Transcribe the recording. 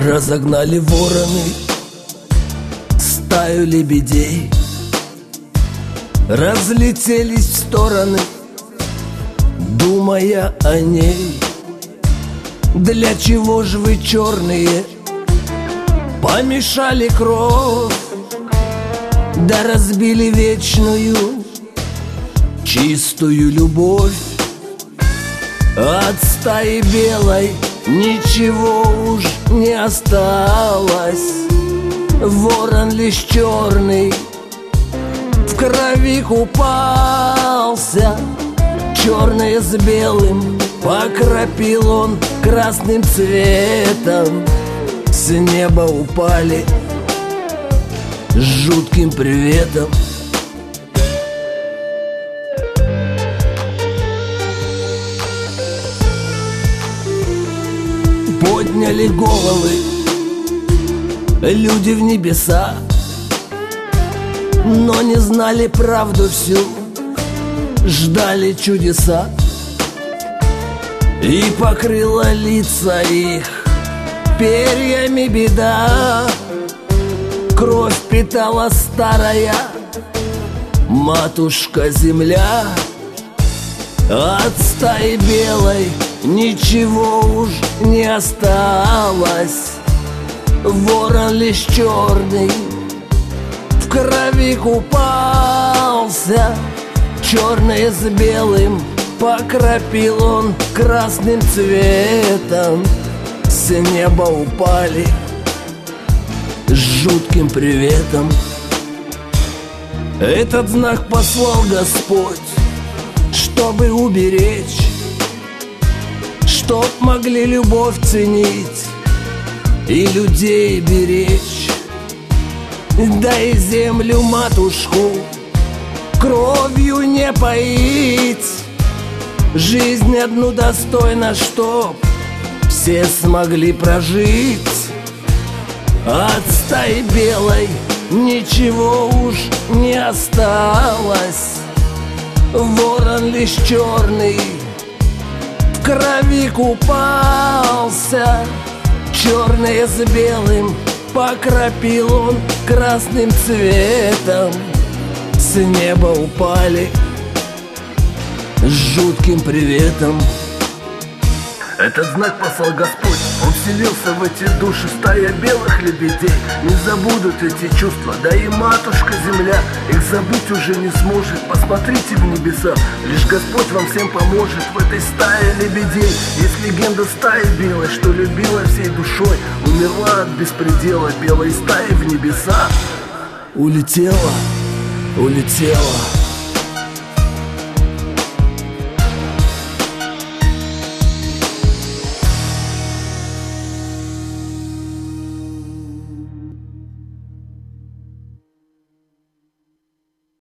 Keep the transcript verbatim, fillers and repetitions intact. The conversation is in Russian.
Разогнали вороны стаю лебедей, разлетелись в стороны, думая о ней. Для чего ж вы, черные, помешали кровь, да разбили вечную чистую любовь? От стаи белой ничего уж не осталось, ворон лишь черный в крови купался. Черное с белым покропил он красным цветом, с неба упали с жутким приветом. Подняли головы люди в небеса, но не знали правду всю, ждали чудеса. И покрыла лица их перьями беда, кровь питала старая матушка-земля. От стаи белой ничего уж не осталось, ворон лишь черный в крови купался. Черное с белым покропил он красным цветом, с неба упали с жутким приветом. Этот знак послал Господь, чтобы уберечь, чтоб могли любовь ценить и людей беречь. Да и землю матушку кровью не поить, жизнь одну достойна, чтоб все смогли прожить. От стаи белой ничего уж не осталось, ворон лишь черный в крови купался. Черное с белым покропил он красным цветом, с неба упали с жутким приветом. Этот знак послал Господь, Он вселился в эти души, стая белых лебедей. Не забудут эти чувства, да и матушка-земля их забыть уже не сможет. Посмотрите в небеса, лишь Господь вам всем поможет. В этой стае лебедей есть легенда стаи белой, что любила всей душой, умерла от беспредела белой стаи в небеса. Улетела, улетела